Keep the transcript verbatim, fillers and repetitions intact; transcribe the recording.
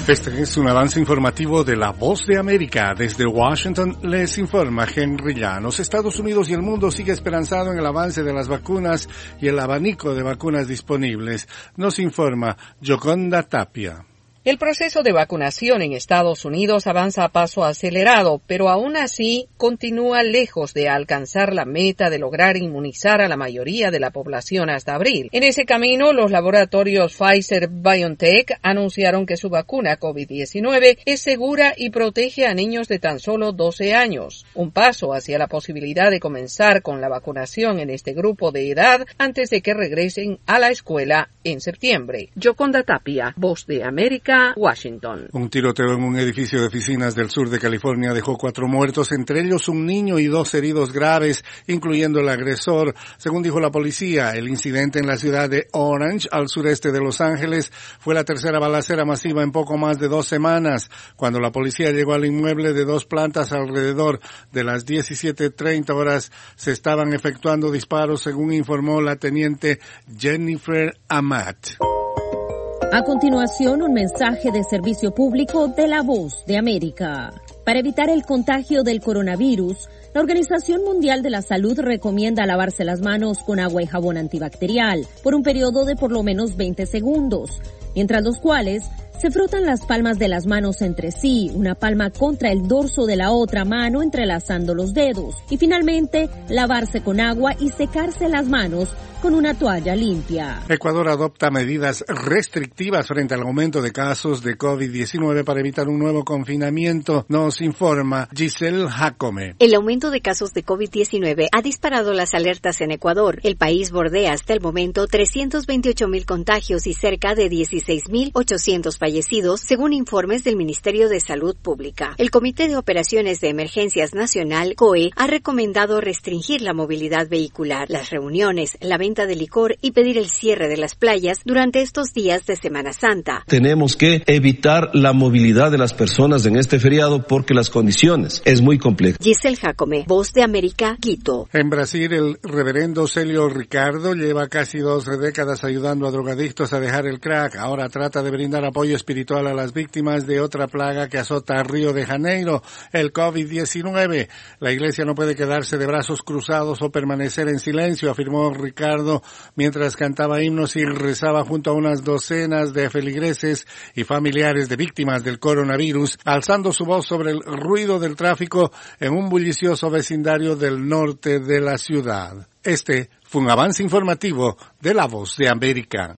Este es un avance informativo de La Voz de América. Desde Washington les informa Henry Llanos. Estados Unidos y el mundo sigue esperanzado en el avance de las vacunas y el abanico de vacunas disponibles. Nos informa Yoconda Tapia. El proceso de vacunación en Estados Unidos avanza a paso acelerado, pero aún así continúa lejos de alcanzar la meta de lograr inmunizar a la mayoría de la población hasta abril. En ese camino, los laboratorios Pfizer-BioNTech anunciaron que su vacuna COVID diecinueve es segura y protege a niños de tan solo doce años, un paso hacia la posibilidad de comenzar con la vacunación en este grupo de edad antes de que regresen a la escuela en septiembre. Yoconda Tapia, Voz de América, Washington. Un tiroteo en un edificio de oficinas del sur de California dejó cuatro muertos, entre ellos un niño y dos heridos graves, incluyendo el agresor. Según dijo la policía, el incidente en la ciudad de Orange, al sureste de Los Ángeles, fue la tercera balacera masiva en poco más de dos semanas. Cuando la policía llegó al inmueble de dos plantas alrededor de las diecisiete treinta horas, se estaban efectuando disparos, según informó la teniente Jennifer Amat. A continuación, un mensaje de servicio público de La Voz de América. Para evitar el contagio del coronavirus, la Organización Mundial de la Salud recomienda lavarse las manos con agua y jabón antibacterial por un periodo de por lo menos veinte segundos, mientras los cuales se frotan las palmas de las manos entre sí, una palma contra el dorso de la otra mano entrelazando los dedos, y finalmente lavarse con agua y secarse las manos con una toalla limpia. Ecuador adopta medidas restrictivas frente al aumento de casos de COVID diecinueve para evitar un nuevo confinamiento, nos informa Giselle Jacome. El aumento de casos de COVID diecinueve ha disparado las alertas en Ecuador. El país bordea hasta el momento trescientos veintiocho mil contagios y cerca de dieciséis mil ochocientos fallecidos, según informes del Ministerio de Salud Pública. El Comité de Operaciones de Emergencias Nacional, C O E, ha recomendado restringir la movilidad vehicular, las reuniones, la venta de licor y pedir el cierre de las playas durante estos días de Semana Santa. Tenemos que evitar la movilidad de las personas en este feriado porque las condiciones es muy compleja. Giselle Jacome, Voz de América, Quito. En Brasil, el reverendo Célio Ricardo lleva casi dos décadas ayudando a drogadictos a dejar el crack. Ahora trata de brindar apoyo espiritual a las víctimas de otra plaga que azota a Río de Janeiro, el COVID diecinueve. La iglesia no puede quedarse de brazos cruzados o permanecer en silencio, afirmó Ricardo mientras cantaba himnos y rezaba junto a unas docenas de feligreses y familiares de víctimas del coronavirus, alzando su voz sobre el ruido del tráfico en un bullicioso vecindario del norte de la ciudad. Este fue un avance informativo de La Voz de América.